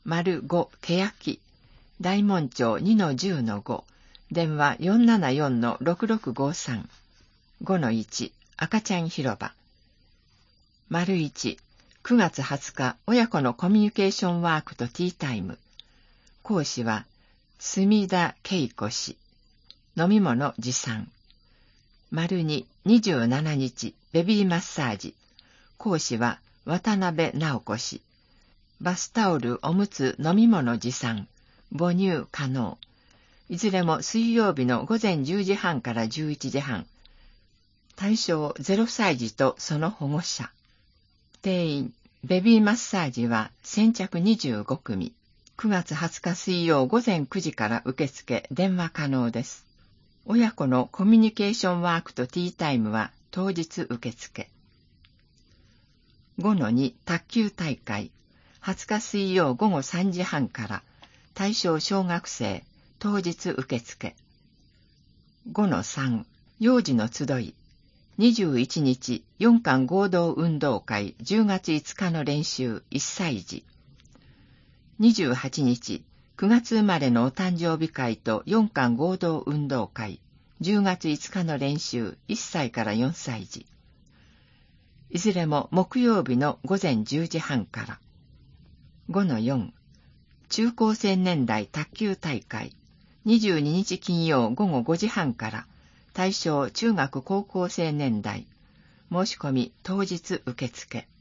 05けやき、大門町 2-10-5、電話 474-6653、5-1、赤ちゃん広場。1、9月20日、親子のコミュニケーションワークとティータイム。講師は、墨田恵子氏。飲み物持参。2、27日、ベビーマッサージ。講師は、渡辺直子氏。バスタオル、おむつ、飲み物持参。母乳可能。いずれも水曜日の午前10時半から11時半。対象0歳児とその保護者。定員、ベビーマッサージは先着25組。9月20日水曜午前9時から受付、電話可能です。親子のコミュニケーションワークとティータイムは当日受付。5-2、卓球大会。20日水曜午後3時半から、対象小学生、当日受付。5-3、幼児の集い。21日、4館合同運動会10月5日の練習1歳児。28日、9月生まれのお誕生日会と4館合同運動会10月5日の練習1歳から4歳児。いずれも木曜日の午前10時半から。5-4、中高生年代卓球大会22日金曜午後5時半から、対象中学高校生年代。申し込み当日受付。